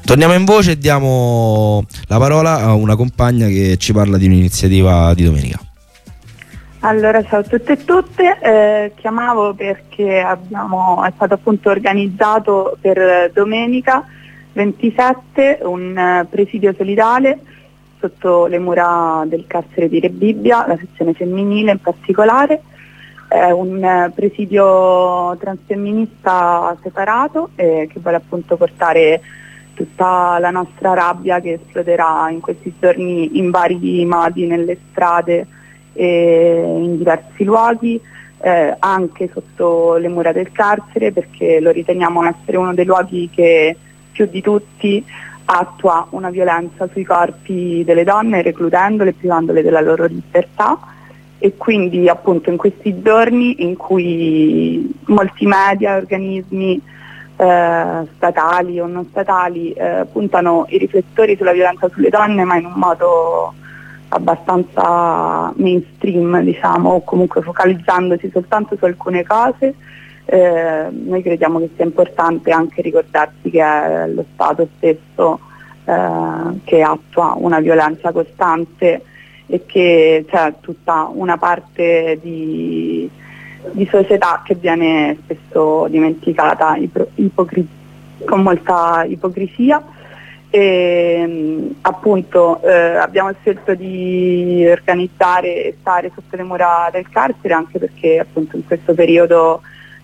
Torniamo in voce e diamo la parola a una compagna che ci parla di un'iniziativa di domenica. Allora, ciao a tutte e tutte, chiamavo perché è stato appunto organizzato per domenica 27 un presidio solidale sotto le mura del carcere di Rebibbia, la sezione femminile in particolare. È un presidio transfemminista separato che vuole appunto portare tutta la nostra rabbia che esploderà in questi giorni in vari modi nelle strade e in diversi luoghi, anche sotto le mura del carcere, perché lo riteniamo essere uno dei luoghi che più di tutti attua una violenza sui corpi delle donne, recludendole, privandole della loro libertà. E quindi appunto in questi giorni in cui molti media, organismi statali o non statali puntano i riflettori sulla violenza sulle donne, ma in un modo abbastanza mainstream, diciamo, o comunque focalizzandosi soltanto su alcune cose, noi crediamo che sia importante anche ricordarsi che è lo Stato stesso che attua una violenza costante e che c'è tutta una parte di società che viene spesso dimenticata con molta ipocrisia. E appunto abbiamo scelto di organizzare e stare sotto le mura del carcere anche perché appunto in questo periodo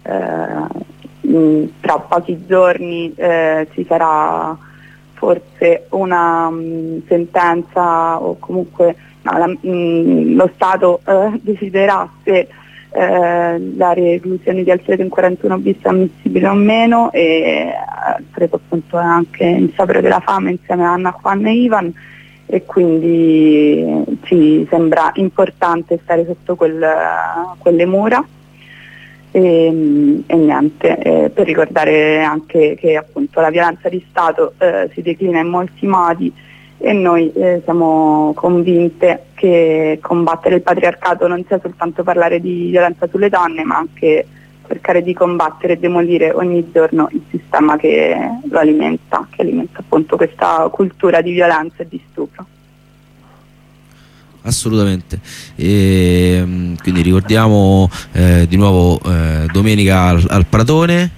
tra pochi giorni ci sarà forse una sentenza o comunque lo Stato deciderà se la reclusione di Alfredo in 41 bis è ammissibile o meno, e Alfredo appunto è anche in sciopero della fame insieme a Anna, Juan e Ivan, e quindi ci sembra importante stare sotto quelle mura e niente, per ricordare anche che appunto la violenza di Stato si declina in molti modi e noi siamo convinte che combattere il patriarcato non sia soltanto parlare di violenza sulle donne, ma anche cercare di combattere e demolire ogni giorno il sistema che lo alimenta, che alimenta appunto questa cultura di violenza e di stupro. Assolutamente. Quindi ricordiamo di nuovo domenica al Pratone.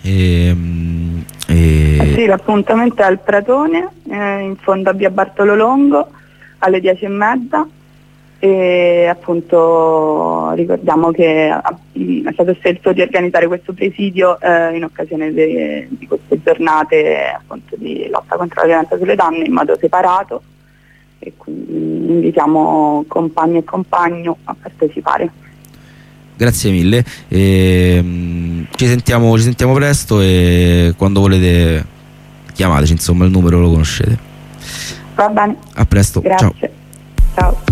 Sì, l'appuntamento è al Pratone, in fondo a via Bartolo Longo alle 10:30, e appunto ricordiamo che è stato scelto di organizzare questo presidio in occasione di queste giornate appunto di lotta contro la violenza sulle donne in modo separato, e quindi invitiamo compagni e compagno a partecipare. Grazie mille, ci sentiamo presto, e quando volete chiamateci, insomma il numero lo conoscete. Va bene. A presto. Grazie. Ciao.